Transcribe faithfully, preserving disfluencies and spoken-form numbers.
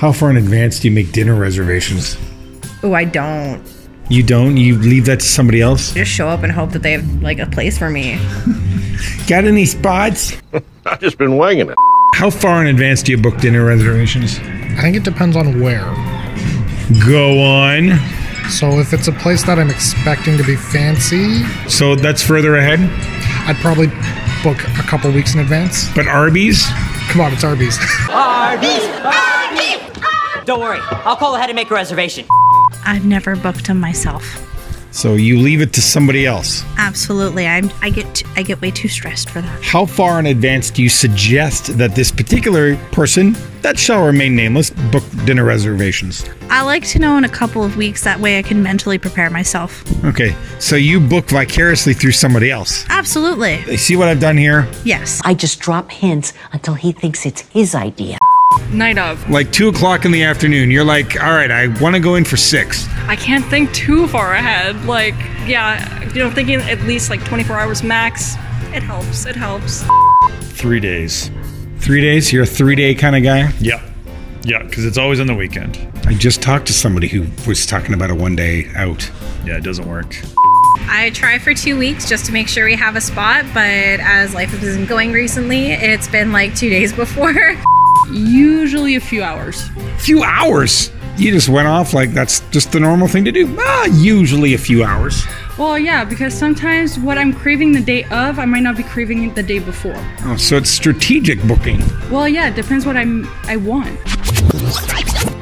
How far in advance do you make dinner reservations? Oh, I don't. You don't? You leave that to somebody else? Just show up and hope that they have like a place for me. Got any spots? I've just been winging it. How far in advance do you book dinner reservations? I think it depends on where. Go on. So if it's a place that I'm expecting to be fancy, So that's further ahead? I'd probably book a couple weeks in advance. But Arby's? Come on, it's Arby's. Arby's! Arby's! Don't worry, I'll call ahead and make a reservation. I've never booked them myself. So you leave it to somebody else. Absolutely. I'm, I get t- I get way too stressed for that. How far in advance do you suggest that this particular person, that shall remain nameless, book dinner reservations? I like to know in a couple of weeks. That way I can mentally prepare myself. Okay, so you book vicariously through somebody else. Absolutely. You see what I've done here? Yes. I just drop hints until he thinks it's his idea. Night of. Like two o'clock in the afternoon, you're like, all right, I want to go in for six. I can't think too far ahead. Like, yeah, you know, thinking at least like twenty-four hours max. It helps. It helps. Three days. Three days? You're a three-day kind of guy? Yeah. Yeah, because it's always on the weekend. I just talked to somebody who was talking about a one-day out. Yeah, it doesn't work. I try for two weeks just to make sure we have a spot, but as life isn't going recently, it's been like two days before. Usually a few hours. Few hours? You just went off like that's just the normal thing to do? Ah, usually a few hours. Well, yeah, because sometimes what I'm craving the day of, I might not be craving it the day before. Oh, so it's strategic booking. Well, yeah, it depends what I'm I want.